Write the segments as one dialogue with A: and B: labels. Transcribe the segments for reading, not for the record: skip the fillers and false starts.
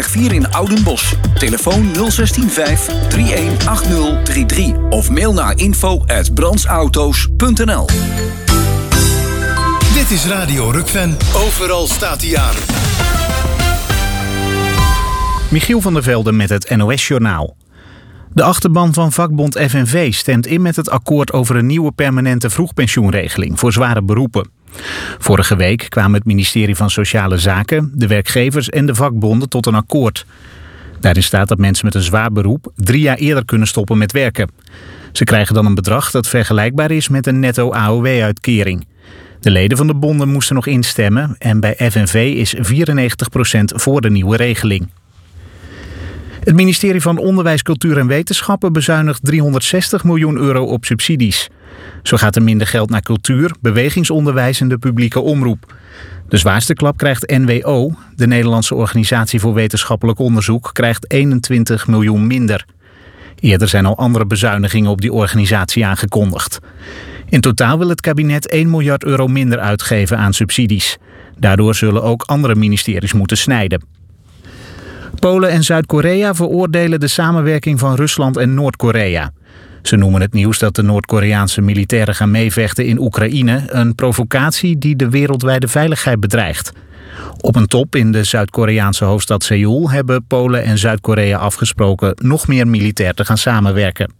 A: Brandweg 4 in Oudenbosch. Telefoon 0615 318033 of mail naar info@brandsauto's.nl.
B: Dit is Radio Rukven. Overal staat hij aan.
C: Michiel van der Velde met het NOS-journaal. De achterban van vakbond FNV stemt in met het akkoord over een nieuwe permanente vroegpensioenregeling voor zware beroepen. Vorige week kwamen het ministerie van Sociale Zaken, de werkgevers en de vakbonden tot een akkoord. Daarin staat dat mensen met een zwaar beroep 3 jaar eerder kunnen stoppen met werken. Ze krijgen dan een bedrag dat vergelijkbaar is met een netto AOW-uitkering. De leden van de bonden moesten nog instemmen en bij FNV is 94% voor de nieuwe regeling. Het ministerie van Onderwijs, Cultuur en Wetenschappen bezuinigt €360 miljoen op subsidies. Zo gaat er minder geld naar cultuur, bewegingsonderwijs en de publieke omroep. De zwaarste klap krijgt NWO, de Nederlandse Organisatie voor Wetenschappelijk Onderzoek, krijgt 21 miljoen minder. Eerder zijn al andere bezuinigingen op die organisatie aangekondigd. In totaal wil het kabinet €1 miljard minder uitgeven aan subsidies. Daardoor zullen ook andere ministeries moeten snijden. Polen en Zuid-Korea veroordelen de samenwerking van Rusland en Noord-Korea. Ze noemen het nieuws dat de Noord-Koreaanse militairen gaan meevechten in Oekraïne een provocatie die de wereldwijde veiligheid bedreigt. Op een top in de Zuid-Koreaanse hoofdstad Seoul hebben Polen en Zuid-Korea afgesproken nog meer militair te gaan samenwerken.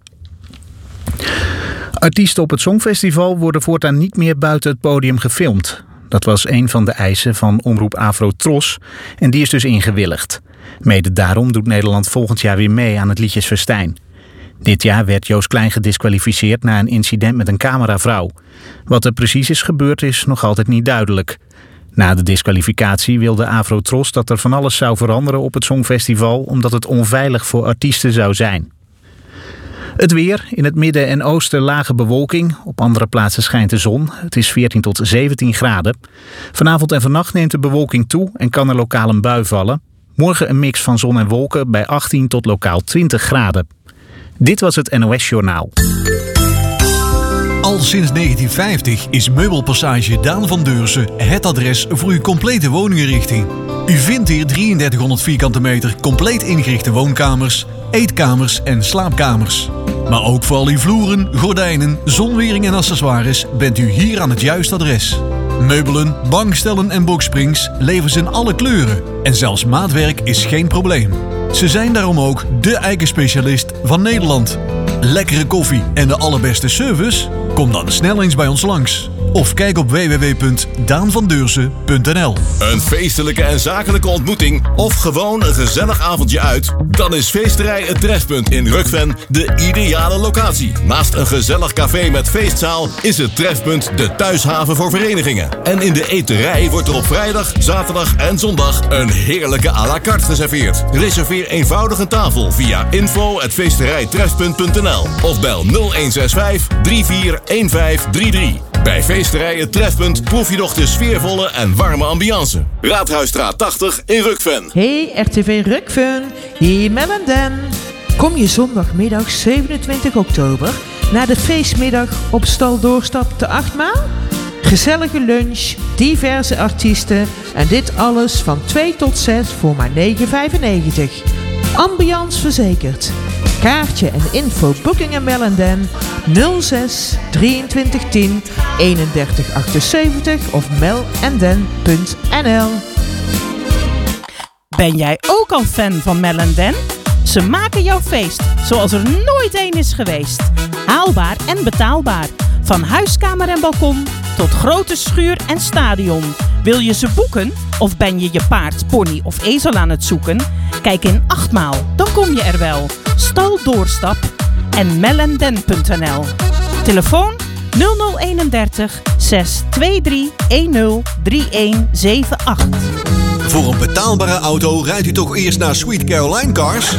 C: Artiesten op het Songfestival worden voortaan niet meer buiten het podium gefilmd. Dat was een van de eisen van omroep Afro-Tros en die is dus ingewilligd. Mede daarom doet Nederland volgend jaar weer mee aan het Liedjesfestijn. Dit jaar werd Joost Klein gediskwalificeerd na een incident met een cameravrouw. Wat er precies is gebeurd is nog altijd niet duidelijk. Na de diskwalificatie wilde Afro-Tros dat er van alles zou veranderen op het Songfestival omdat het onveilig voor artiesten zou zijn. Het weer, in het midden en oosten lage bewolking. Op andere plaatsen schijnt de zon. Het is 14 tot 17 graden. Vanavond en vannacht neemt de bewolking toe en kan er lokaal een bui vallen. Morgen een mix van zon en wolken bij 18 tot lokaal 20 graden. Dit was het NOS-journaal.
B: Al sinds 1950 is Meubelpassage Daan van Deursen het adres voor uw complete woninginrichting. U vindt hier 3300 vierkante meter compleet ingerichte woonkamers, eetkamers en slaapkamers. Maar ook voor al uw vloeren, gordijnen, zonwering en accessoires bent u hier aan het juiste adres. Meubelen, bankstellen en boxsprings leveren ze in alle kleuren. En zelfs maatwerk is geen probleem. Ze zijn daarom ook de eikenspecialist van Nederland. Lekkere koffie en de allerbeste service? Kom dan snel eens bij ons langs. Of kijk op www.daanvandeursen.nl.
D: Een feestelijke en zakelijke ontmoeting of gewoon een gezellig avondje uit? Dan is Feesterij Het Trefpunt in Rukven de ideale locatie. Naast een gezellig café met feestzaal is het Trefpunt de thuishaven voor verenigingen. En in de eterij wordt er op vrijdag, zaterdag en zondag een heerlijke à la carte geserveerd. Reserveer eenvoudig een tafel via info@feesterijtrefpunt.nl of bel 0165 341533. Bij Feesterij Het Trefpunt proef je nog de sfeervolle en warme ambiance. Raadhuisstraat 80 in Rukven.
E: Hey RTV Rukven, hier Mel en Dan. Kom je zondagmiddag 27 oktober naar de feestmiddag op Stal Doorstap te 8 maal? Gezellige lunch, diverse artiesten en dit alles van 2 tot 6 voor maar €9,95. Ambiance verzekerd. Kaartje en info booking en Mel en Dan 06 23 10 31 78 of melendan.nl.
F: Ben jij ook al fan van Mel en Dan? Ze maken jouw feest zoals er nooit één is geweest. Haalbaar en betaalbaar. Van huiskamer en balkon tot grote schuur en stadion. Wil je ze boeken? Of ben je je paard, pony of ezel aan het zoeken? Kijk in 8 maal, dan kom je er wel. Stal Doorstap en melendan.nl. Telefoon 0031 623 103178.
B: Voor een betaalbare auto rijdt u toch eerst naar Sweet Caroline Cars?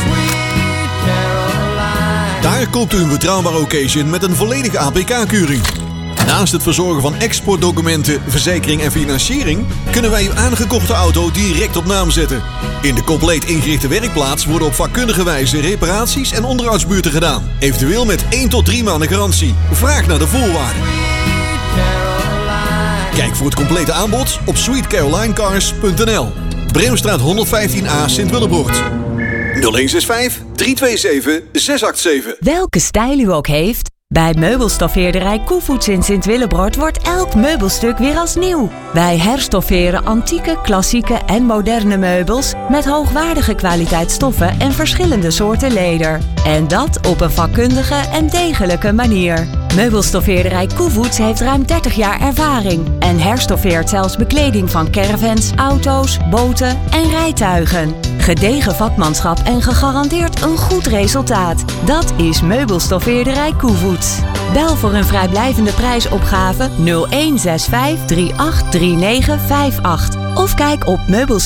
B: Daar koopt u een betrouwbare occasion met een volledige APK-keuring. Naast het verzorgen van exportdocumenten, verzekering en financiering kunnen wij uw aangekochte auto direct op naam zetten. In de compleet ingerichte werkplaats worden op vakkundige wijze reparaties en onderhoudsbeurten gedaan. Eventueel met 1 tot 3 maanden garantie. Vraag naar de voorwaarden. Kijk voor het complete aanbod op sweetcarolinecars.nl. Breemstraat 115a Sint-Willebroort. 0165 327 687.
G: Welke stijl u ook heeft, bij meubelstoffeerderij Koevoets in Sint-Willebroort wordt elk meubelstuk weer als nieuw. Wij herstofferen antieke, klassieke en moderne meubels met hoogwaardige kwaliteitsstoffen en verschillende soorten leder. En dat op een vakkundige en degelijke manier. Meubelstoffeerderij Koevoets heeft ruim 30 jaar ervaring en herstoffeert zelfs bekleding van caravans, auto's, boten en rijtuigen. Gedegen vakmanschap en gegarandeerd een goed resultaat. Dat is Meubelstoffeerderij Koevoets. Bel voor een vrijblijvende prijsopgave 0165 383958 of kijk op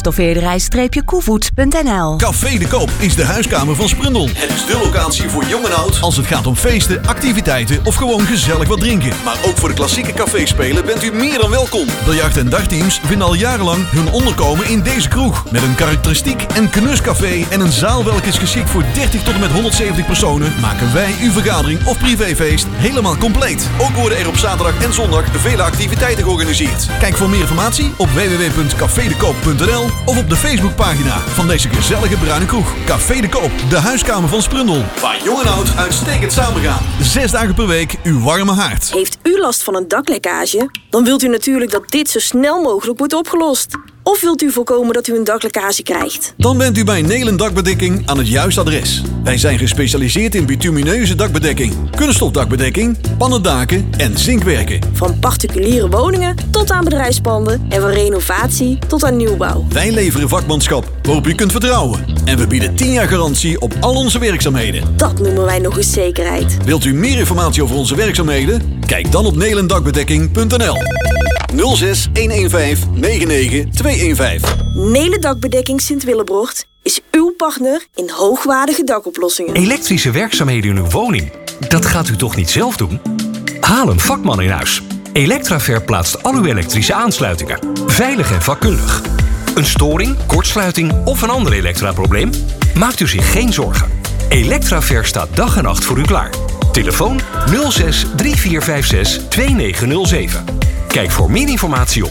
G: meubelstoffeerderij-koevoets.nl.
B: Café de Koop is de huiskamer van Sprundel. Het is de locatie voor jong en oud als het gaat om feesten, activiteiten of gewoon gezellig wat drinken. Maar ook voor de klassieke caféspelen bent u meer dan welkom. Biljart- en dartteams vinden al jarenlang hun onderkomen in deze kroeg. Met een karakteristiek en knuscafé en een zaal welke is geschikt voor 30 tot en met 170 personen, maken wij uw vergadering of privéfeest helemaal compleet. Ook worden er op zaterdag en zondag vele activiteiten georganiseerd. Kijk voor meer informatie op www.cafedekoop.nl of op de Facebookpagina van deze gezellige bruine kroeg. Café de Koop, de huiskamer van Sprundel. Waar jong en oud uitstekend samengaan. 6 dagen per week uw warme haard.
H: Heeft u last van een daklekkage? Dan wilt u natuurlijk dat dit zo snel mogelijk wordt opgelost. Of wilt u voorkomen dat u een daklekkage krijgt?
B: Dan bent u bij Nelen Dakbedekking aan het juiste adres. Wij zijn gespecialiseerd in bitumineuze dakbedekking, kunststofdakbedekking, pannendaken en zinkwerken.
H: Van particuliere woningen tot aan bedrijfspanden en van renovatie tot aan nieuwbouw.
B: Wij leveren vakmanschap waarop u kunt vertrouwen. En we bieden 10 jaar garantie op al onze werkzaamheden.
H: Dat noemen wij nog eens zekerheid.
B: Wilt u meer informatie over onze werkzaamheden? Kijk dan op nelendakbedekking.nl. 06 115 99 215.
H: Nelen Dakbedekking Sint-Willebroort is uw partner in hoogwaardige dakoplossingen.
I: Elektrische werkzaamheden in uw woning? Dat gaat u toch niet zelf doen? Haal een vakman in huis. Electraver plaatst al uw elektrische aansluitingen. Veilig en vakkundig. Een storing, kortsluiting of een ander elektraprobleem? Maakt u zich geen zorgen. Electraver staat dag en nacht voor u klaar. Telefoon 06 3456 2907. Kijk voor meer informatie op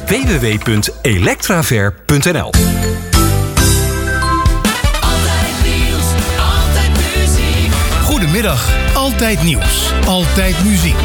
I: www.electraver.nl.
J: Goedemiddag, Altijd Nieuws, Altijd Muziek.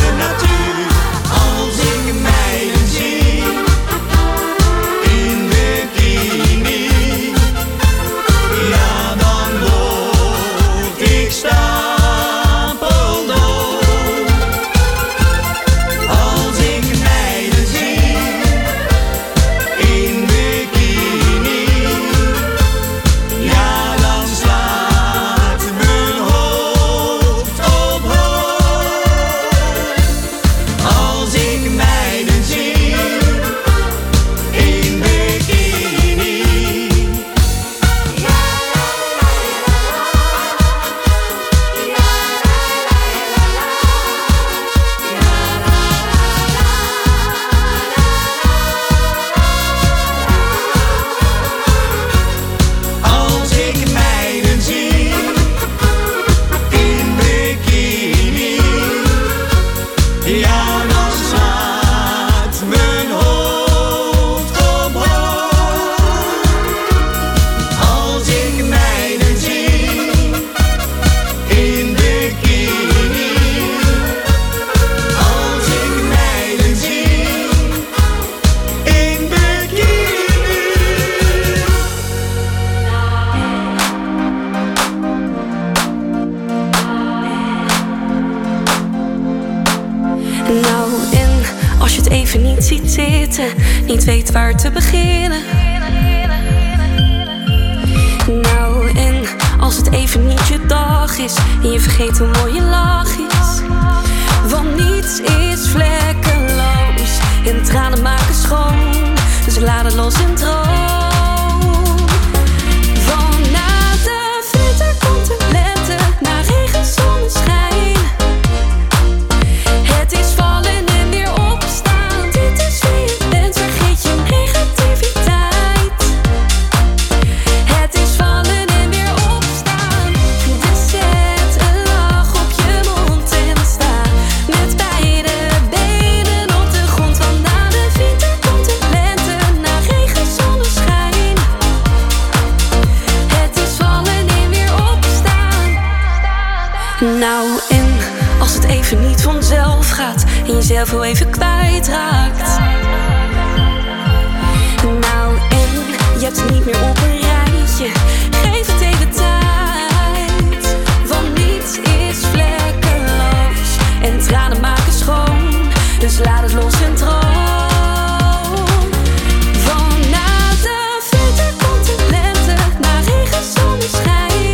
K: Als ik meiden zie in de even niet ziet zitten, niet weet waar te beginnen. Nou, en als het even niet je dag is en je vergeet hoe mooi je lach is. Want niets is vlekkeloos en tranen maken schoon, dus laat het los en droom. Want na de winter komt de lente, na regen zonneschijn. Het is vallen en weer opstaan, dit is wie je bent, vergeet je negativiteit. Het is vallen en weer opstaan, dus zet een lach op je mond en sta met beide benen op de grond. Want na de winter komt de lente, na regen zonneschijn. Het is vallen en weer opstaan. Nou, en als het even niet vanzelf gaat en jezelf heel even kwijtraakt. Nou, en je hebt het niet meer op een rijtje, geef het even tijd. Want niets is vlekkeloos en tranen maken schoon, dus laat het los en droom. Want na de winter komt de lente, na regen zonneschijn.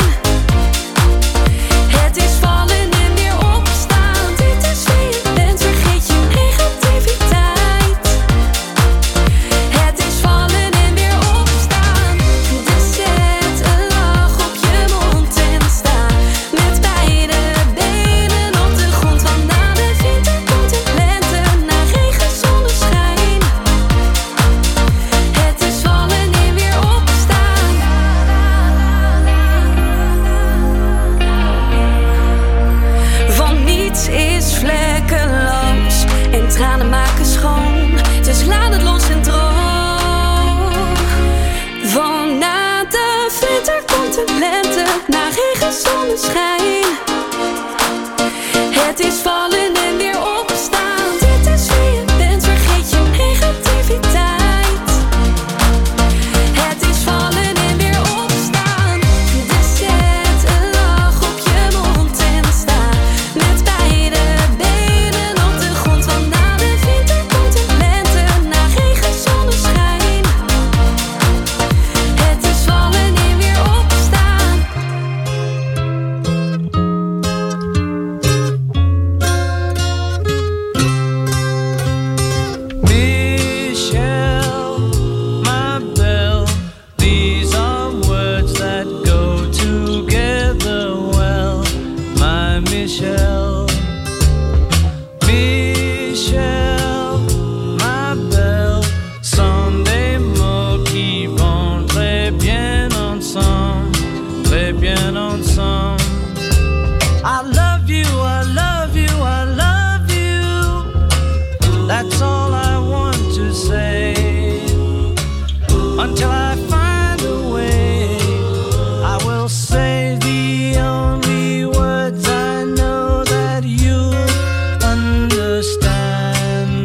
K: Het is vallen en weer opstaan, dit is wie je bent, vergeet je negativiteit. Het is vallen en weer opstaan, dus zet een lach op je mond en sta met beide benen op de grond. Want na de winter komt de lente, na regen zonneschijn. Het is vallen en weer opstaan. Want niets is vlekkeloos en tranen maken schoon, dus laat het los en droom. Want na de winter komt de lente, na regen zonneschijn. Het is vallen en weer opstaan, dit is wie je bent, vergeet je negativiteit. Het is vallen en weer opstaan, dus zet een lach op je mond en sta met beide benen op de grond. Want na de winter komt de lente, na regen zonneschijn. Het is vallen en weer opstaan.
L: Michelle, my belle, these are words that go together well. My Michelle, Michelle, my belle, sans des mots qui vont très bien ensemble, très bien ensemble. I love you, I love you, I love you. That's all I want to say. Until I find a way, I will say the only words I know that you understand.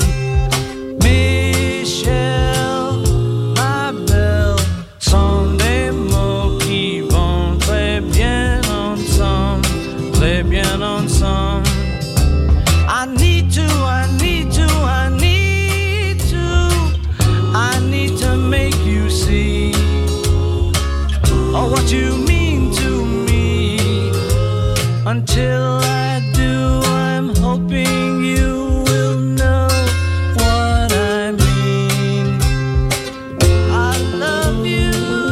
L: Michelle, my belle, sont des mots qui vont très bien ensemble, très bien ensemble. I need to, I need to, I need to, I need to make you see oh, what you mean to me. Until I do, I'm hoping you will know what I mean. I love you.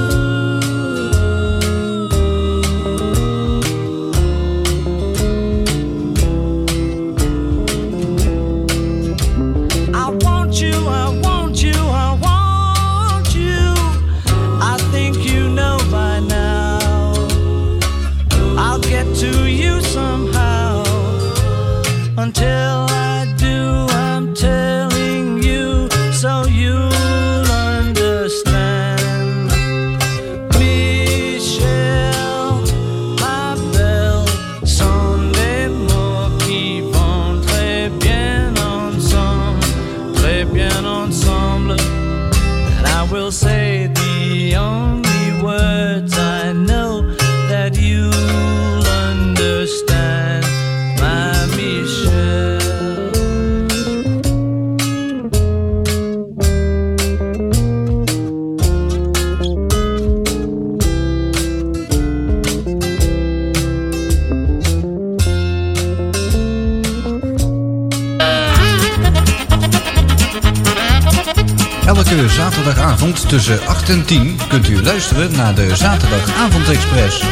L: I want you, I want you, I want you. I think you know by now. I'll get to you somehow. Until I do, I'm telling you so you'll understand. Michelle, ma belle, sont des mots qui vont très bien ensemble, très bien ensemble. And I will say the only words I know that you'll understand, my Michelle.
M: zaterdagavond tussen 8 en 10 kunt u luisteren naar de Zaterdagavondexpress.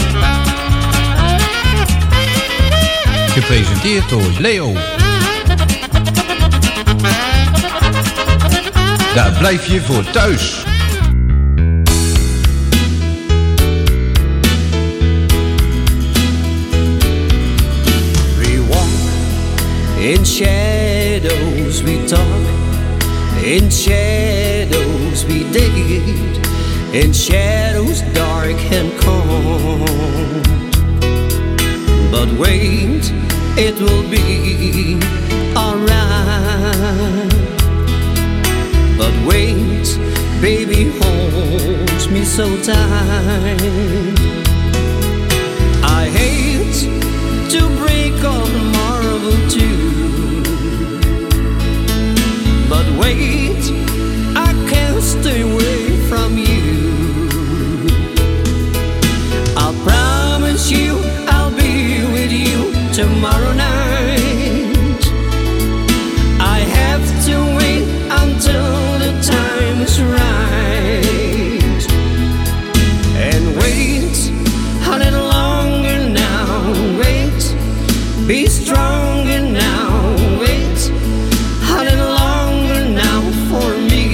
M: Gepresenteerd door Leo. Daar blijf je voor thuis.
N: We walk in shadows, we talk. In shadows we dig. In shadows dark and cold. But wait, it will be alright. But wait, baby holds me so tight. I hate to break all the marble too. But wait, I can't stay away from you. I'll promise you I'll be with you tomorrow night. I have to wait until the time is right. And wait a little longer now. Wait, be stronger now. Wait a little longer now for me.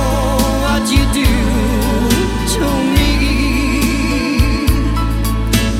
N: Oh, what you do to me.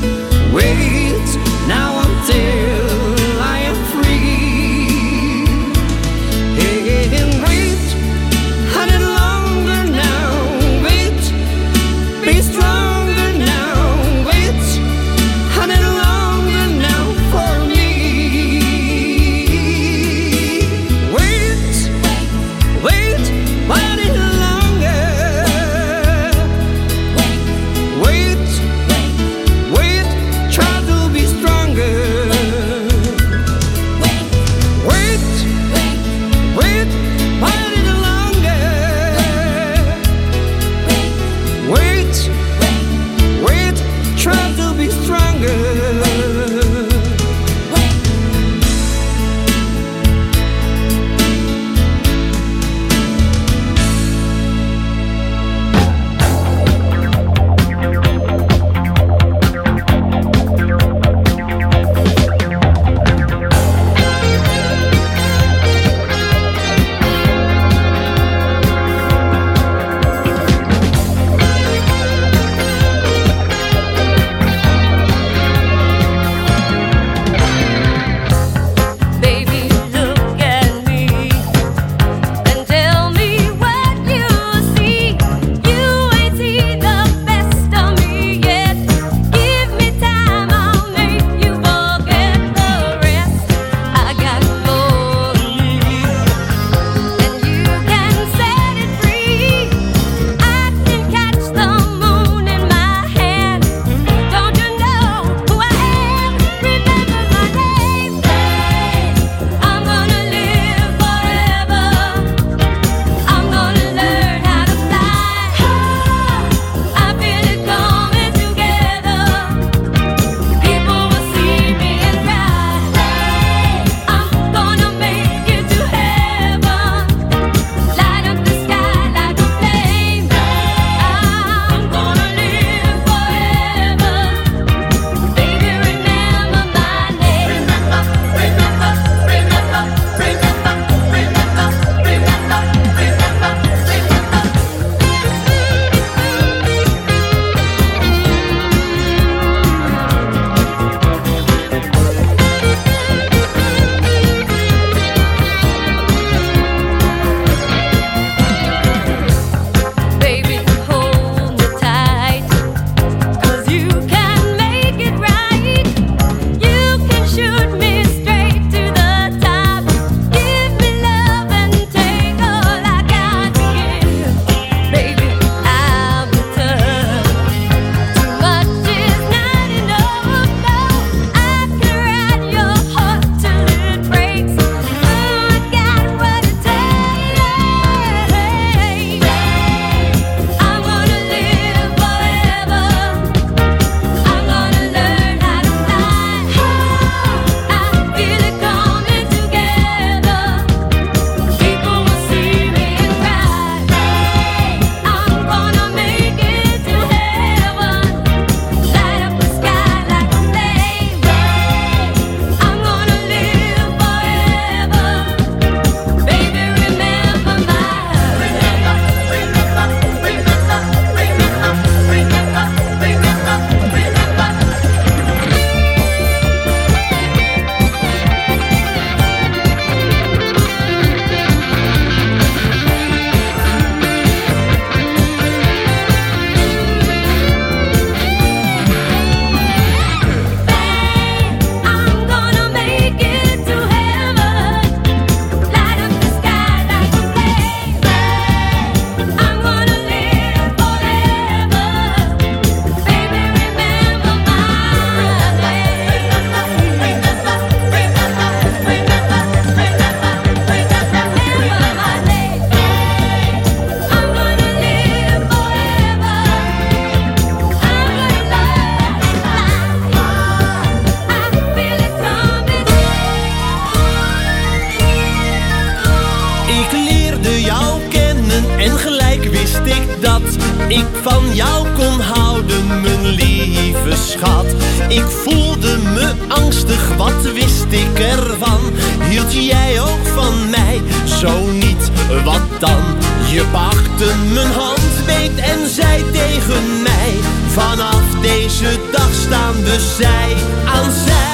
O: gelijk wist ik dat ik van jou kon houden, mijn lieve schat. Ik voelde me angstig, wat wist ik ervan? Hield jij ook van mij? Zo niet, wat dan? Je pakte mijn hand, beet en zei tegen mij: vanaf deze dag staan we zij aan zij.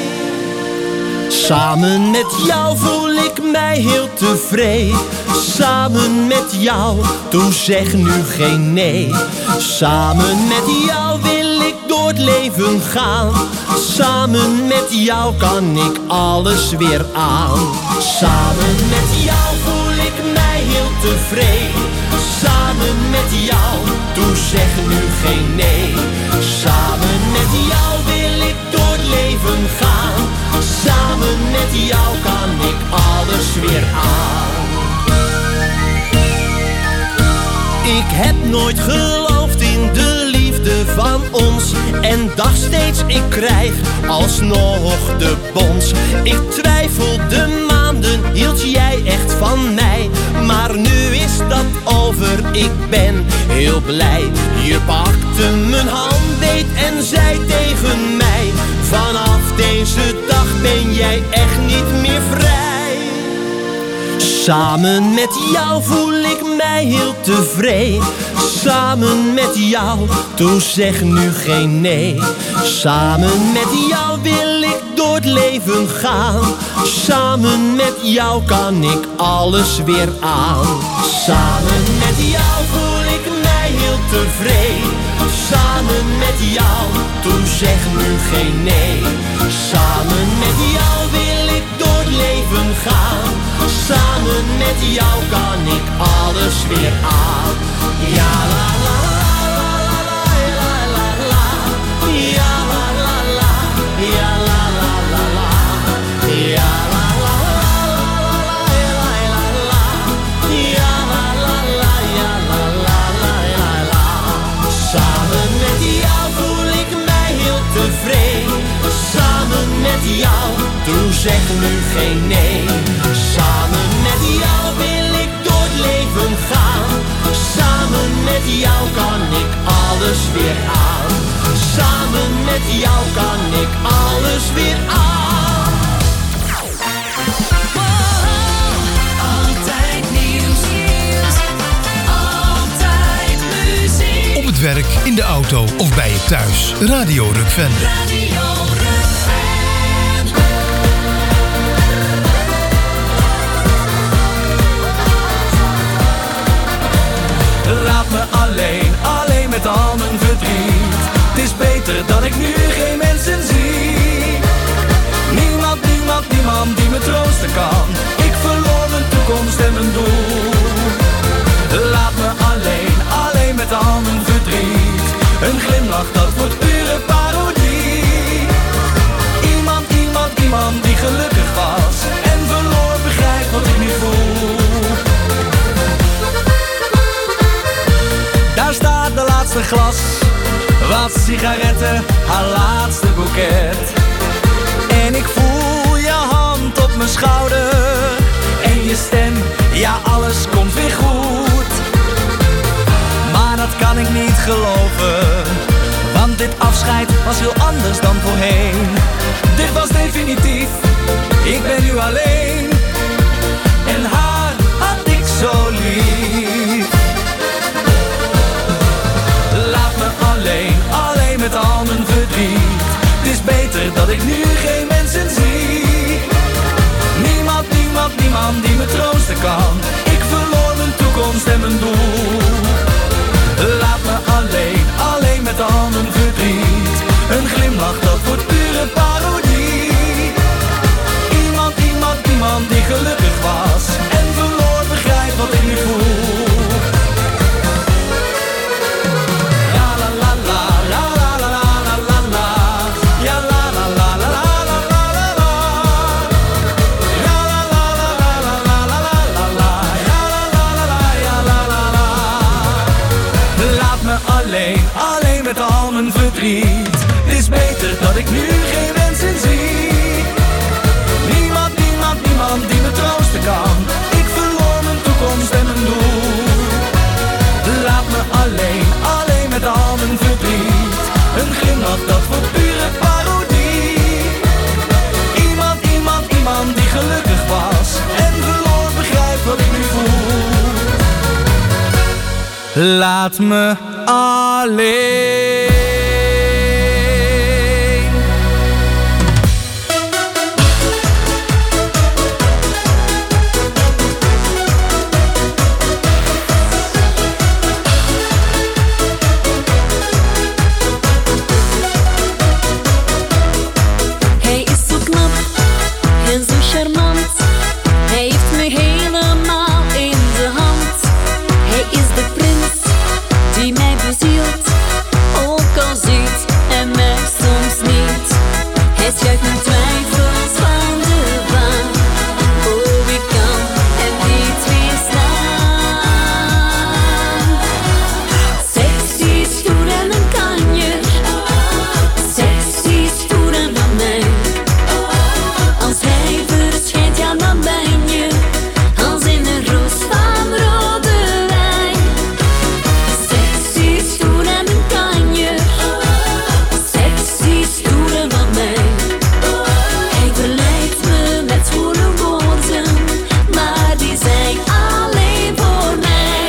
O: Samen met jou voel ik mij heel tevreden. Samen met jou, toe zeg nu geen nee. Samen met jou wil ik door het leven gaan. Samen met jou kan ik alles weer aan. Samen met jou voel ik mij heel tevreden. Samen met jou, toe zeg nu geen nee. Samen met jou wil ik door het leven gaan. Samen met jou kan ik alles weer aan. Ik heb nooit geloofd in de liefde van ons. En dacht steeds, ik krijg alsnog de bons. Ik twijfelde maanden, hield jij echt van mij? Maar nu is dat over, ik ben heel blij. Je pakte mijn hand, beet en zei tegen mij: vanaf deze dag ben jij echt niet meer vrij. Samen met jou voel ik mij heel tevreden. Samen met jou, toe zeg nu geen nee. Samen met jou wil ik door het leven gaan. Samen met jou kan ik alles weer aan. Samen met jou voel ik mij heel tevreden. Samen met jou, toe zeg nu geen nee. Samen met jou wil ik door het leven gaan. Samen met jou kan ik alles weer aan. Ja la la la la la la la. Ja la la la. Ja la la la la. Ja la la la. Ja la la la. Ja la la la. Samen met jou voel ik mij heel tevreden. Samen met jou, toe zeg nu geen nee. Samen met jou wil ik door het leven gaan. Samen met jou kan ik alles weer aan. Samen met jou kan ik alles weer aan.
K: Altijd nieuws. Altijd muziek.
J: Op het werk, in de auto of bij je thuis. Radio Rukven.
L: Laat me alleen met al mijn verdriet. Het is beter dat ik nu geen mensen zie. Niemand die me troosten kan. Ik verloor mijn toekomst en mijn doel. Laat me alleen met al mijn verdriet. Een glimlach, dat wordt pure parodie. Iemand die gelukkig was en verloor, begrijpt wat ik nu voel. Daar staat de laatste glas, wat sigaretten, haar laatste boeket. En ik voel je hand op mijn schouder en je stem, ja alles komt weer goed. Maar dat kan ik niet geloven, want dit afscheid was heel anders dan voorheen. Dit was definitief, ik ben nu alleen. En haar had ik zo lief. Laat me alleen met al mijn verdriet. Het is beter dat ik nu geen mensen zie. Niemand die me troosten kan. Ik verloor mijn toekomst en mijn doel. Laat me alleen met al mijn verdriet. Een glimlach, dat wordt pure parodie. Iemand die gelukkig was en verloor, begrijpt wat ik nu voel. Alleen met al mijn verdriet. Het is beter dat ik nu geen mensen zie. Niemand die me troosten kan. Ik verloor mijn toekomst en mijn doel. laat me alleen.
K: Hij is zo knap en zo charmant. Hij heeft me helemaal in de hand. Hij is de prins die mij bezielt, ook al ziet hij mij soms niet. Hij schuift mijn twijfels van de baan. Oh, ik kan hem niet weerstaan. Sexy, stoer en een kanjer. Sexy, stoer en van mij. Als hij verschijnt, ja dan ben je als in een roos van rode wijn. Sexy, stoer en een kanjer. Sexy, stoer en van mij. Hij verleidt me met zwoele woorden, maar die zijn alleen voor mij.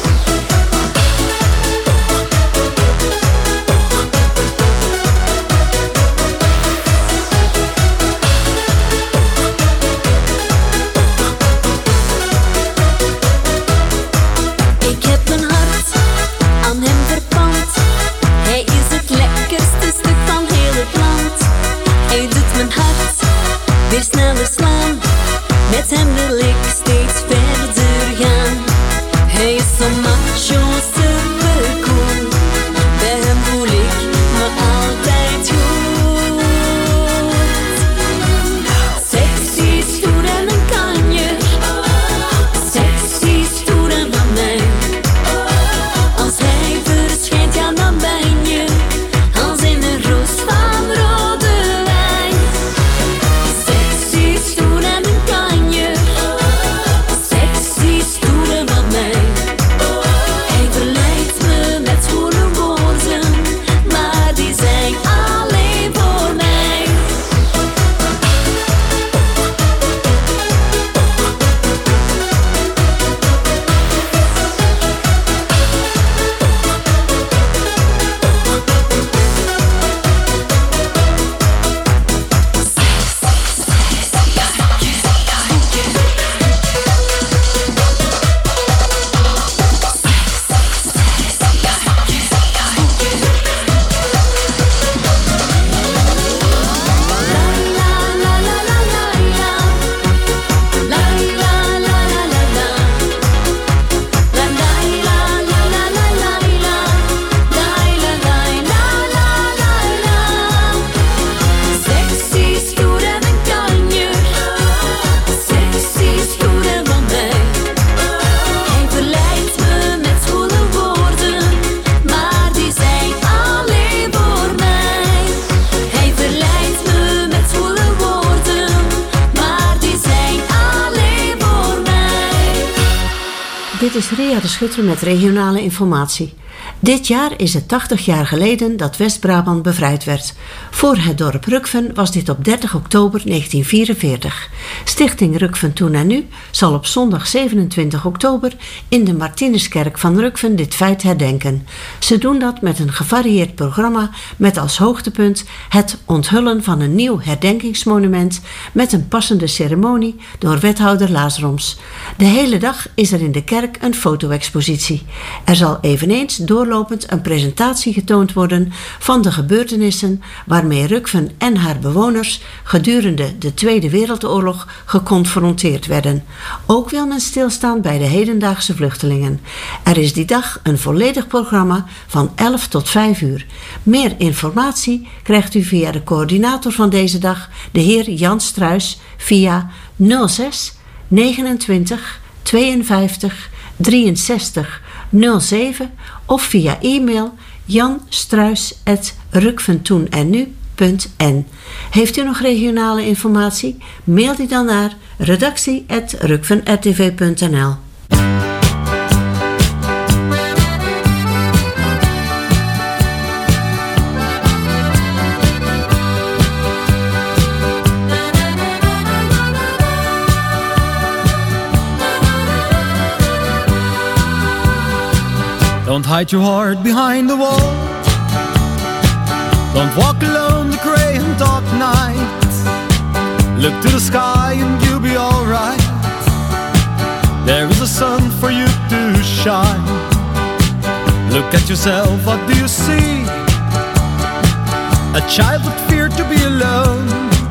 K: Ik heb mijn hart aan hem verpand. Hij is het lekkerste stuk van heel het land. Hij doet mijn hart weer sneller slaan. Met hem wil ik steeds verder gaan. Hij is zo macho, supercool. Bij hem voel ik me altijd goed. Sexy, stoer en een kanjer. Sexy, stoer en van mij. Als hij verschijnt, ja dan ben je als in een roos van rode wijn. Sexy, stoer en een kanjer. Sexy, stoer en van mij. Hij verleidt me met zwoele woorden, maar die zijn alleen voor mij. Sexy, stoer en een kanjer. Sexy, stoer en van mij. Hij verleidt me met zwoele woorden, maar die zijn alleen voor mij. Hij verleidt me met zwoele woorden, maar die zijn alleen voor mij.
P: Dit is Ria de Schutter met regionale informatie. Dit jaar is het 80 jaar geleden dat West-Brabant bevrijd werd. Voor het dorp Rukven was dit op 30 oktober 1944. Stichting Rukven Toen en Nu zal op zondag 27 oktober in de Martinuskerk van Rukven dit feit herdenken. Ze doen dat met een gevarieerd programma met als hoogtepunt het onthullen van een nieuw herdenkingsmonument met een passende ceremonie door wethouder Lazaroms. De hele dag is er in de kerk een foto-expositie. Er zal eveneens doorlopend een presentatie getoond worden van de gebeurtenissen waarmee Rukven en haar bewoners gedurende de Tweede Wereldoorlog geconfronteerd werden. Ook wil men stilstaan bij de hedendaagse vluchtelingen. Er is die dag een volledig programma van 11 tot 5 uur. Meer informatie krijgt u via de coördinator van deze dag, de heer Jan Struis, via 06 29 52 63 07 of via e-mail janstruis@rukventoenennu.n. Heeft u nog regionale informatie? Mail die dan naar redactie@rukvenrtv.nl.
Q: Don't hide your heart behind the wall. Don't walk alone the grey and dark night. Look to the sky and you'll be alright. There is a sun for you to shine. Look at yourself, what do you see? A child that feared to be alone.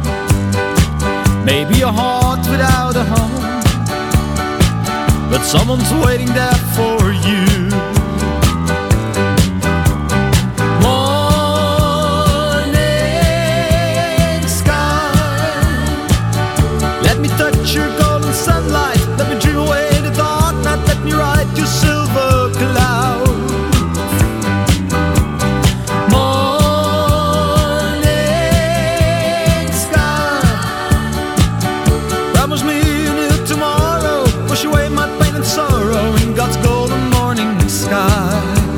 Q: Maybe a heart without a home, but someone's waiting there for you. Morning sky, let me touch your golden sunlight. Let me dream away the dark night. Let me ride your silver cloud. Morning sky, promise me a new tomorrow. Wash away my pain and sorrow in God's golden morning sky.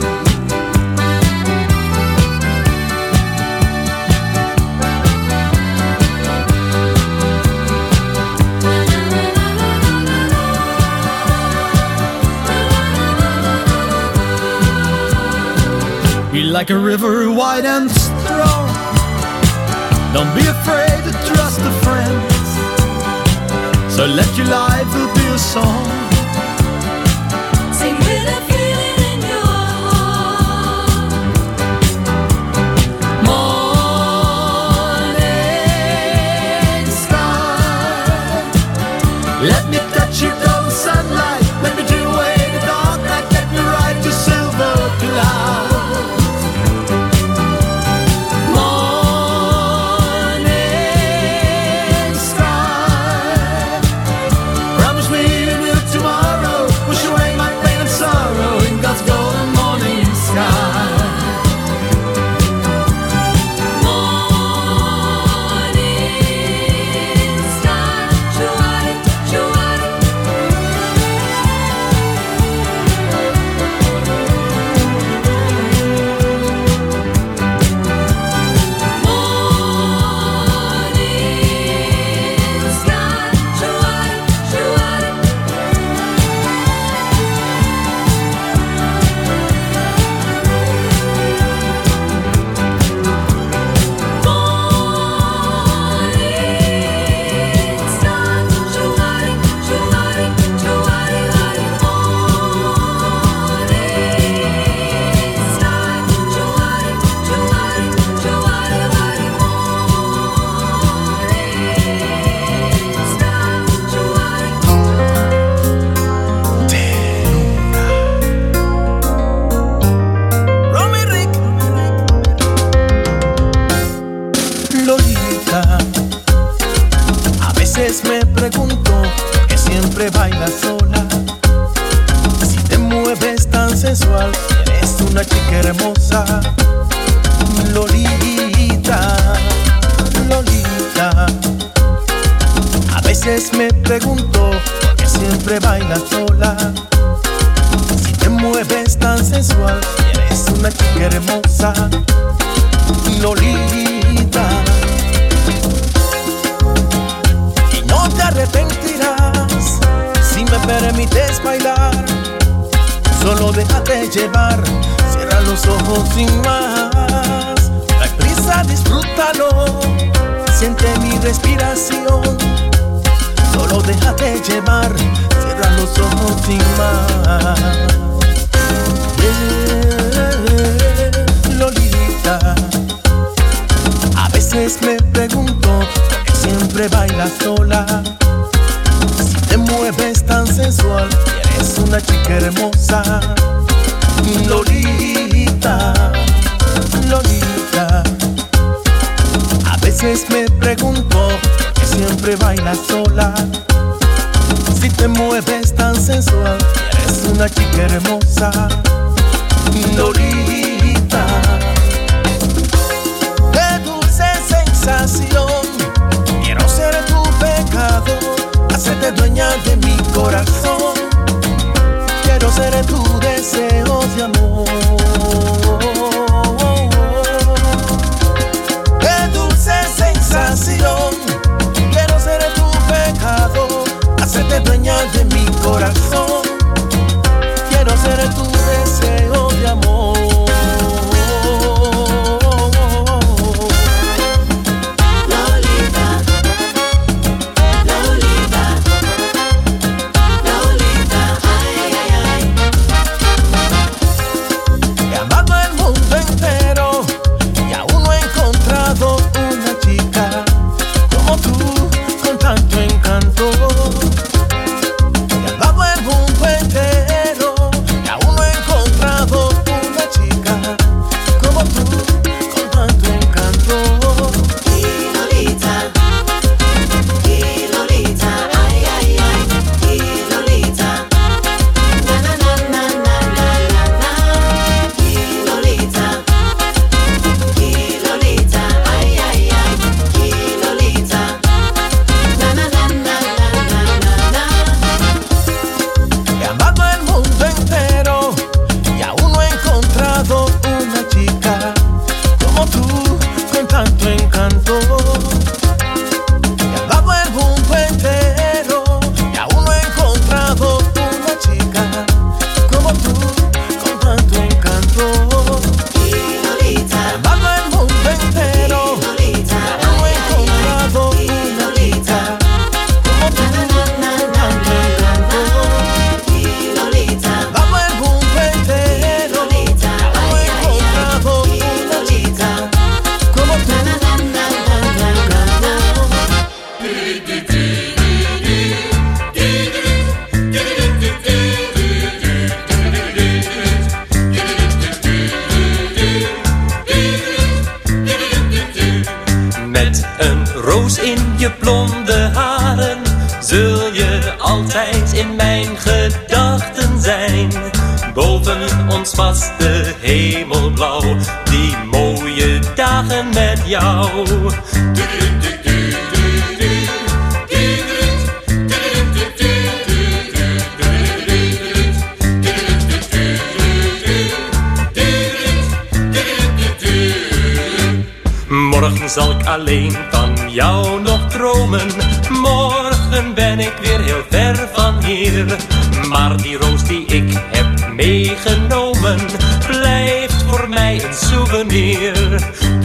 Q: Be like a river wide and strong. Don't be afraid to trust a friend. So let your life will be a song.
K: Sing with a feeling in your heart.
Q: Morning sky, let me touch your golden sunlight. Let me dream away the dark night. Let me ride your silver cloud. Morning sky, promise me a new tomorrow. Wash away my pain and sorrow in God's golden morning sky.
K: Morning sky, Joari, Joari. Morning sky, Joari, Joari. Morning sky, Joari, Joari, Joari, Joari. Morning sky, Joari, Joari, Joari, Joari. Morning sky, Joari.
O: Romy Rick. Lolita, a veces me pregunto que siempre bailas sola. Si te mueves tan sensual, eres una chica hermosa. Lolita, Lolita, a veces me pregunto que siempre bailas sola. Si te mueves tan sensual, eres una chica hermosa. Lolita, y no te arrepentirás si me permites bailar. Solo déjate llevar, cierra los ojos sin más. No hay prisa, disfrútalo, siente mi respiración. Solo déjate llevar, cierra los ojos sin más. Lolita, a veces me pregunto por qué siempre bailas sola. Si te mueves tan sensual, eres una chica hermosa. Lolita, Lolita, a veces me pregunto por qué siempre bailas sola. Si te mueves tan sensual, eres una chica hermosa. Lolita, qué dulce sensación. Quiero ser tu pecado, hacerte dueña de mi corazón. Quiero ser tu deseo de amor. Qué dulce sensación. Quiero ser tu pecado, hacerte dueña de mi corazón. Quiero ser tu deseo de
R: een roos in je blonde haren zul je altijd in mijn gedachten zijn. Boven ons was de hemel blauw, die mooie dagen met jou. Morgen zal ik alleen van jou nog dromen. Morgen ben ik weer heel ver van hier. Maar die roos die ik heb meegenomen blijft voor mij een souvenir.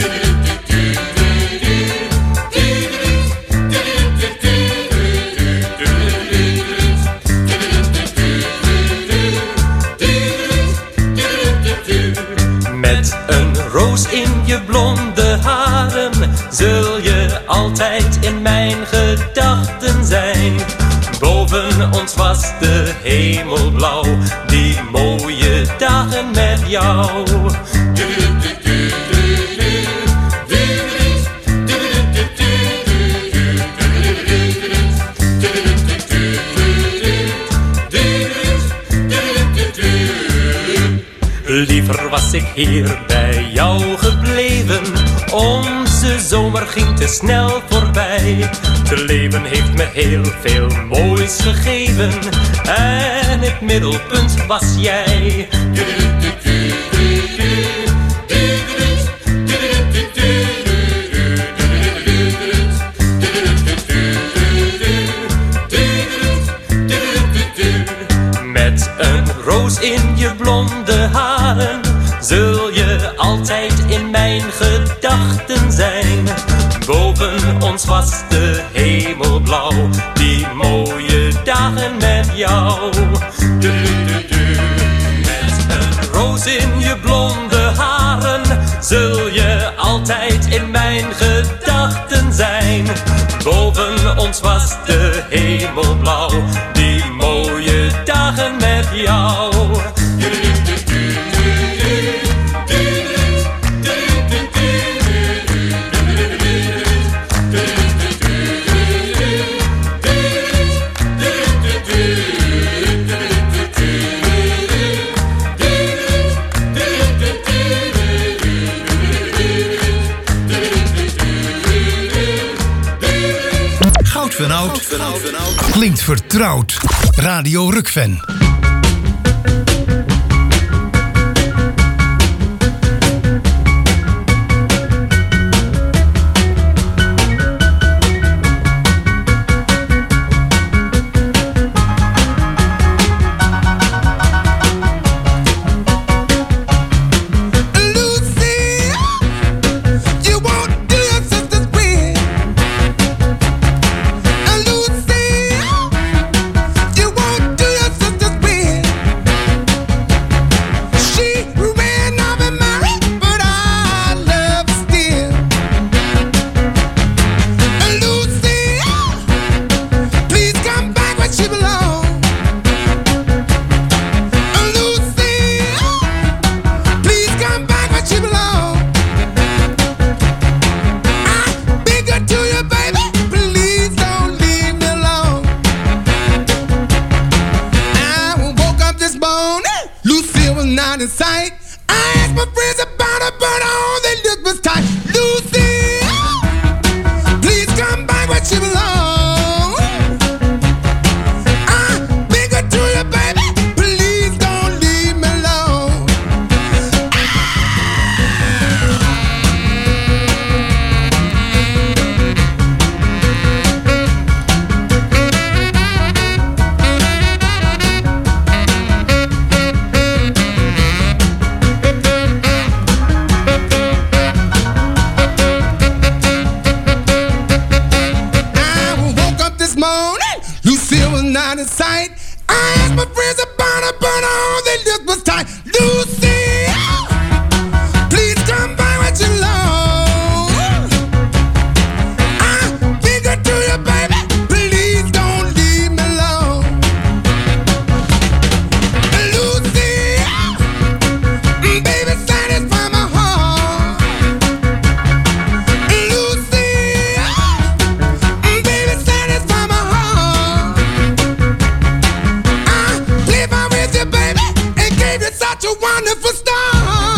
R: Met een roos in je blonde haren zul je altijd in mijn gedachten zijn. Boven ons was de hemel blauw, die mooie dagen met jou. Liever was ik hier bij jou gebleven. Onze zomer ging te snel voorbij. Het leven heeft me heel veel moois gegeven. En het middelpunt was jij. Met een roos in je blonde haren zul je altijd in mijn gedachten zijn. Boven ons was de hemel blauw, die mooie dagen met jou. Met een roos in je blonde haren zul je altijd in mijn gedachten zijn. Boven ons was de hemel blauw, die mooie dagen met jou.
J: Goud van Oud klinkt vertrouwd. Radio Rukven.
S: such a wonderful star.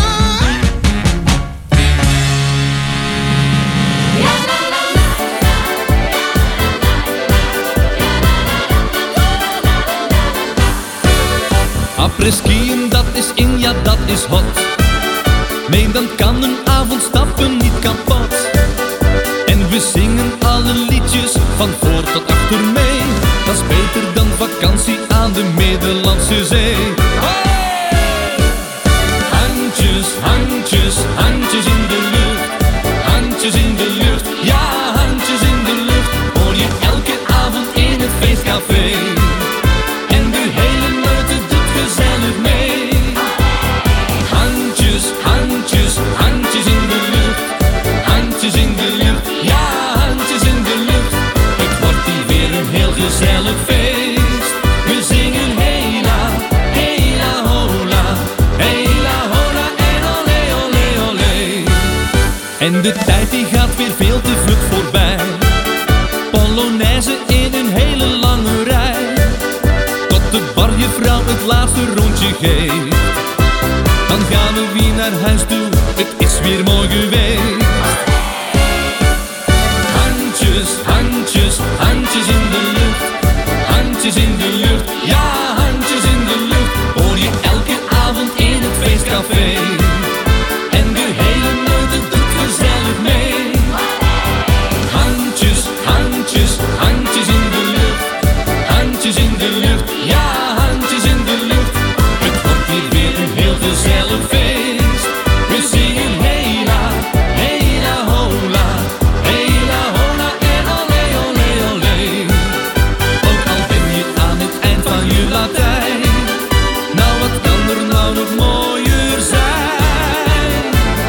T: Après-skiën, dat is in, ja dat is hot. Nee, dan kan een avond stappen niet kapot. En we zingen alle liedjes van voor tot achter mee. Dat is beter dan vakantie aan de Middellandse Zee. Hey! Handjes, handjes, handjes in de lucht. Handjes in de lucht, ja handjes in de lucht. Hoor je elke avond in het feestcafé. En de hele meute doet gezellig mee. Handjes, handjes, handjes in de lucht. Handjes in de lucht, ja handjes in de lucht. Het wordt hier weer een heel gezellig feest. We zingen hela, hela hola. Hela hola en olé, olé, olé. En de tijd die gaat weer veel te vlug voorbij. Polonaise in een hele lange rij. Tot de barjevrouw het laatste rondje geeft. Dan gaan we weer naar huis toe, het is weer mooi geweest. Handjes, handjes, handjes in de lucht. Handjes in de lucht, ja handjes in de lucht. Hoor je elke avond in het feestcafé. En de hele meute doet gezellig mee. Handjes, handjes, handjes in de lucht. Handjes in de lucht, ja handjes in de lucht. Het wordt hier weer een heel gezellig feest. We zingen hela, hela hola. Hela hola en olé, olé, olé. Ook al ben je aan het eind van je Latijn. Nou wat kan er nou nog mooier zijn?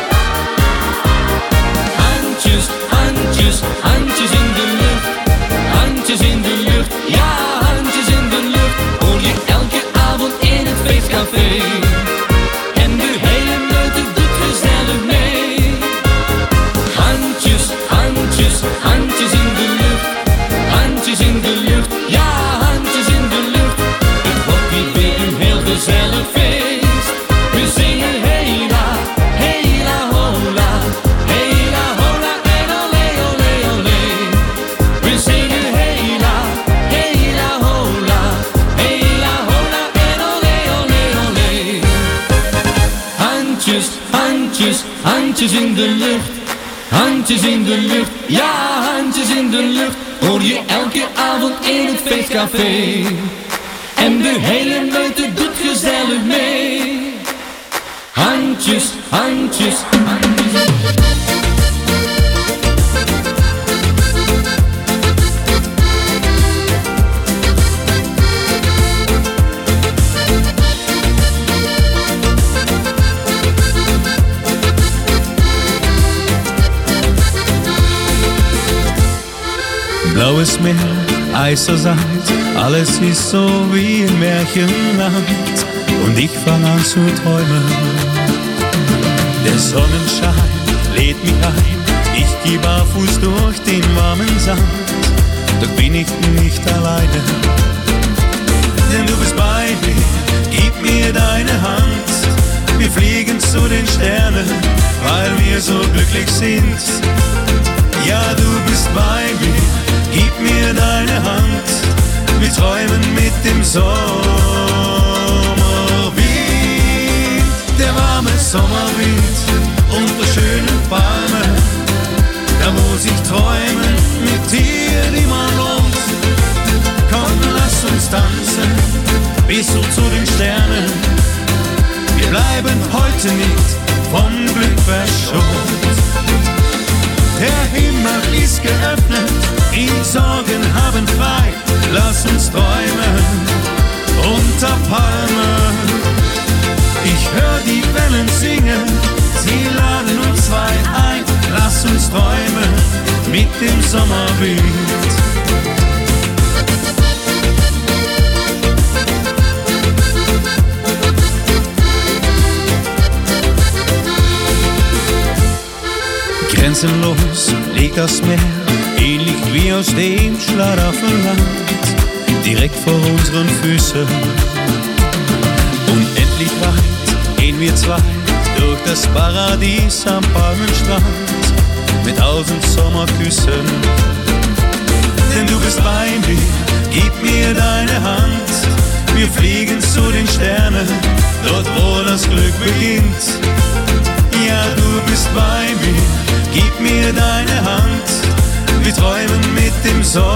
T: Handjes, handjes, handjes in de lucht. Handjes in de lucht, ja handjes in de lucht. Hoor je elke avond in het feestcafé. En de hele meute doet gezellig mee. Handjes, handjes, handjes in de lucht. Handjes in de lucht, ja handjes in de lucht. Het wordt hier weer een heel gezellig feest. We zingen hela, hela hola. Hela hola en olé, olé, olé. We zingen hela, hela hola. Hela hola en olé, olé, olé. Handjes, handjes, handjes in de lucht. Handjes in de lucht, ja handjes in de lucht. Hoor je elke avond in het feestcafé. En de hele meute doet gezellig mee. Handjes, handjes, handjes.
L: Blaues Meer, Eisersand, alles ist so wie im Märchenland und ich fang an zu träumen. Der Sonnenschein lädt mich ein, ich geh barfuß durch den warmen Sand, doch bin ich nicht alleine. Denn du bist bei mir, gib mir deine Hand, wir fliegen zu den Sternen, weil wir so glücklich sind. Ja, du bist bei mir, gib mir deine Hand, wir träumen mit dem Sommerwind. Der warme Sommerwind unter schönen Palmen, da muss ich träumen mit dir immer los. Komm, lass uns tanzen, bis hoch zu den Sternen, wir bleiben heute nicht vom Glück verschont. Der Himmel ist geöffnet, die Sorgen haben frei. Lass uns träumen unter Palmen. Ich hör die Wellen singen, sie laden uns zwei ein. Lass uns träumen mit dem Sommerwind. Grenzenlos liegt das Meer, ähnlich wie aus dem Schlaraffenland, direkt vor unseren Füßen. Unendlich weit
Q: wir zwei durch das Paradies am Palmenstrand mit 1000 Sommerküssen. Denn du bist bei mir, gib mir deine Hand. Wir fliegen zu den Sternen, dort wo das Glück beginnt. Ja, du bist bei mir, gib mir deine Hand. Wir träumen mit dem Sommerwind.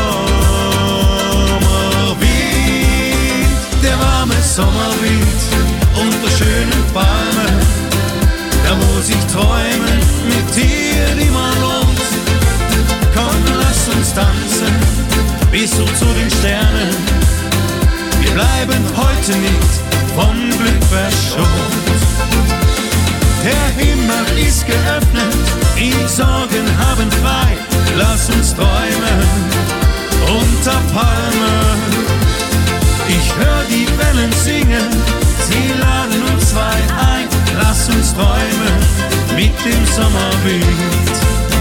Q: Der warme Sommerwind unter schönen Palmen. Da muss ich träumen mit dir immer lohnt. Komm, lass uns tanzen bis hoch zu den Sternen. Wir bleiben heute nicht vom Glück verschont. Der Himmel ist geöffnet, die Sorgen haben frei. Lass uns träumen unter Palmen. Ich hör die Wellen singen, sie laden uns zwei ein. Lass uns träumen mit dem Sommerwind.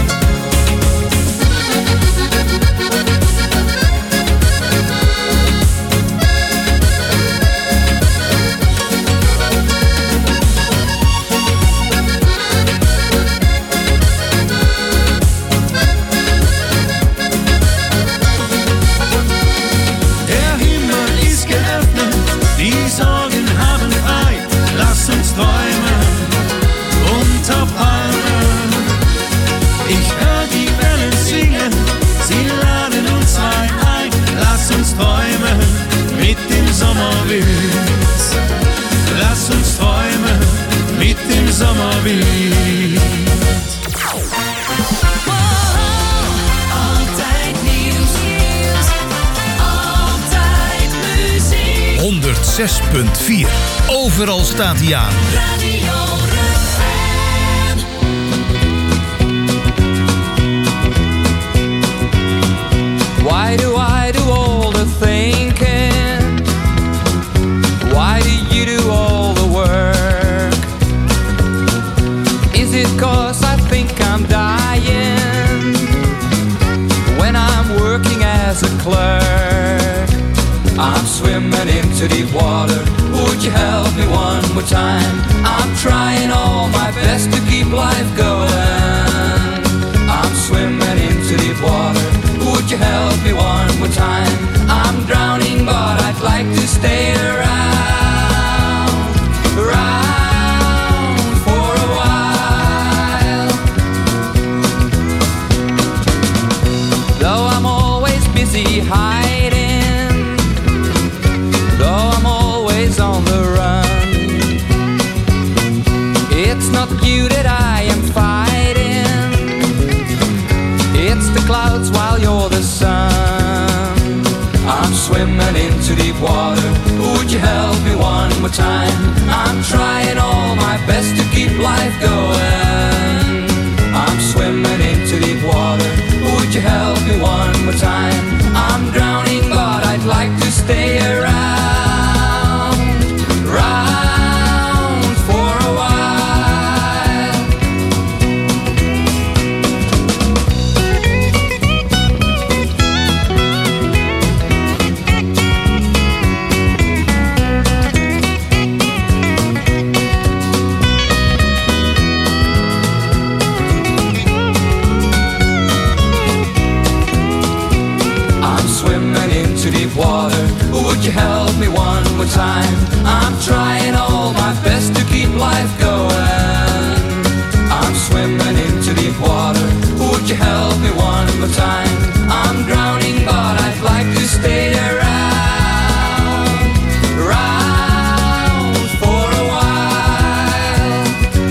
Q: Lass uns träumen mit dem Sommerwind.
K: Altijd nieuws, altijd muziek.
J: 106.4. Overal staat hij aan.
K: Radio Rukven.
L: Why do I do all the thinking? Why do you do all the work? Is it 'cause I think I'm dying when I'm working as a clerk? I'm swimming into deep water. Would you help me one more time? I'm trying all my best to keep life going. I'm swimming into deep water. Would you help me one more time? I'm drowning but I'd like to stay around for a while. Though I'm always busy hiding, though I'm always on the run, it's not you that I am fighting, it's the clouds while you're the sun. I'm swimming into deep water. Would you help me one more time? I'm trying all my best to keep life going. I'm swimming into deep water. Would you help me one more time? I'm drowning but I'd like to stay around for a while. I'm swimming into deep water. Would you help me one more time? I'm trying all my best to keep life going. I'm swimming into deep water. Would you help me one more time? I'm drowning but I'd like to stay around for a while.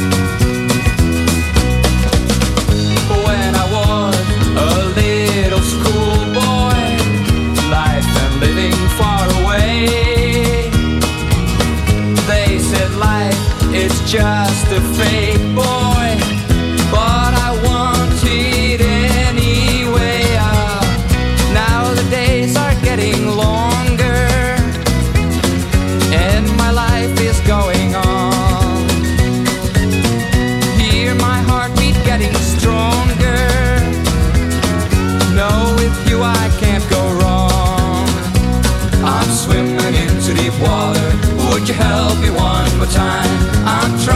L: When I was a little schoolboy, life and living far away, they said life is just a fake, boy, but I want it anyway. Now the days are getting longer and my life is going on. Hear my heartbeat getting stronger. No, with you I can't go wrong. I'm swimming into deep water. Would you help me one more time? I'm trying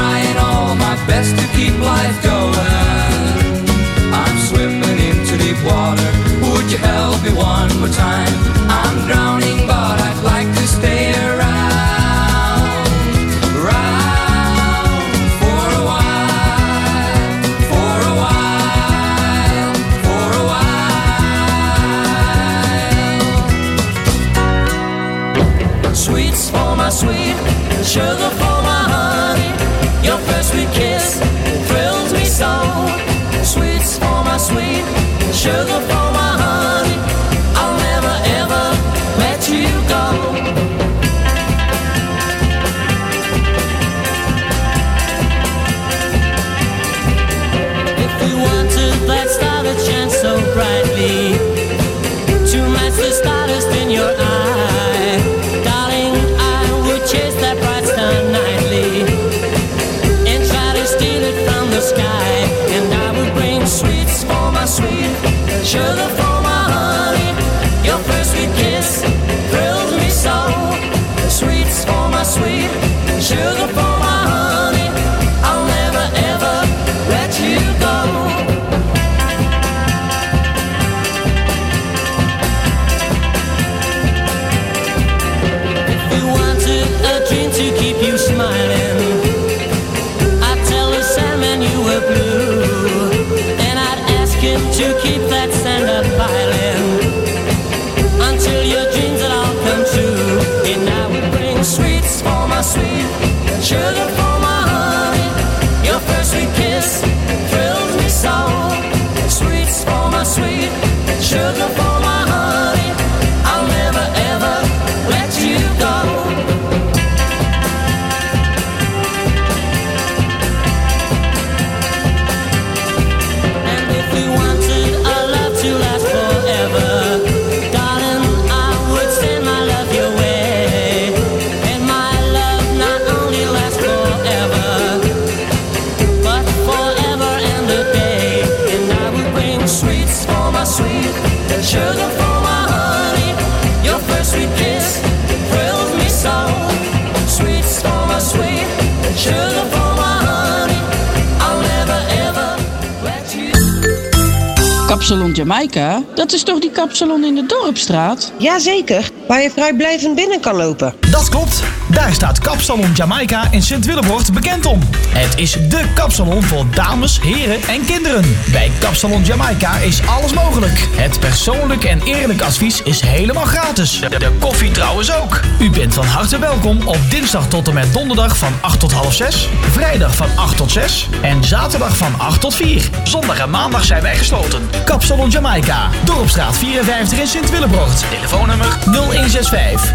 S: Kapsalon Jamaica, dat is toch die kapsalon in de Dorpstraat?
U: Jazeker, waar je vrijblijvend binnen kan lopen.
V: Dat klopt. Daar staat Kapsalon Jamaica in Sint-Willebroort bekend om. Het is dé kapsalon voor dames, heren en kinderen. Bij Kapsalon Jamaica is alles mogelijk. Het persoonlijk en eerlijk advies is helemaal gratis. De koffie trouwens ook. U bent van harte welkom op dinsdag tot en met donderdag van 8 tot half 6, vrijdag van 8 tot 6 en zaterdag van 8 tot 4. Zondag en maandag zijn wij gesloten. Kapsalon Jamaica, Dorpstraat 54 in Sint-Willebroort. Telefoonnummer 0165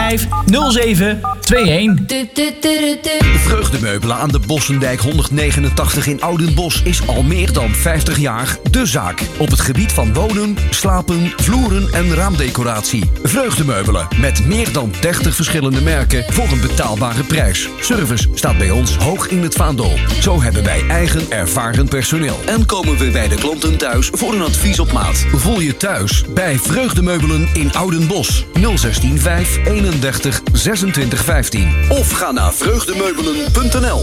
V: 3507 21.
A: Vreugdemeubelen aan de Bossendijk 189 in Oudenbosch is al meer dan 50 jaar de zaak. Op het gebied van wonen, slapen, vloeren en raamdecoratie. Vreugdemeubelen met meer dan 30 verschillende merken voor een betaalbare prijs. Service staat bij ons hoog in het vaandel. Zo hebben wij eigen ervaren personeel. En komen we bij de klanten thuis voor een advies op maat. Voel je thuis bij Vreugdemeubelen in Oudenbosch. 016 5 31 26 15. Of ga naar vreugdemeubelen.nl.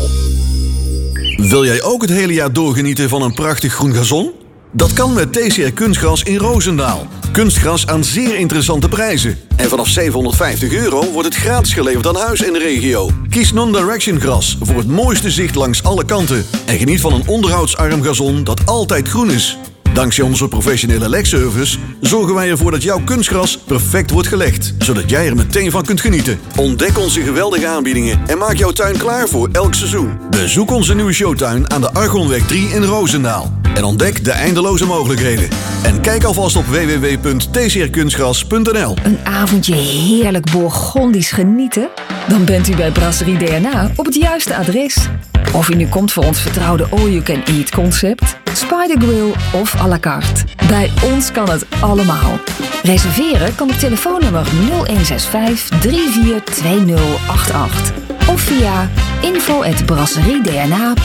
W: Wil jij ook het hele jaar doorgenieten van een prachtig groen gazon? Dat kan met TCR Kunstgras in Roosendaal. Kunstgras aan zeer interessante prijzen. En vanaf €750 wordt het gratis geleverd aan huis in de regio. Kies Non-Direction gras voor het mooiste zicht langs alle kanten. En geniet van een onderhoudsarm gazon dat altijd groen is. Dankzij onze professionele legservice zorgen wij ervoor dat jouw kunstgras perfect wordt gelegd, zodat jij er meteen van kunt genieten. Ontdek onze geweldige aanbiedingen en maak jouw tuin klaar voor elk seizoen. Bezoek onze nieuwe showtuin aan de Argonweg 3 in Roosendaal. En ontdek de eindeloze mogelijkheden. En kijk alvast op www.tcrkunstgras.nl.
X: Een avondje heerlijk Bourgondisch genieten? Dan bent u bij Brasserie DNA op het juiste adres. Of u nu komt voor ons vertrouwde all-you-can-eat concept, Spider Grill of à la carte. Bij ons kan het allemaal. Reserveren kan op telefoonnummer 0165 342088 of via info@brasseriedna.nl.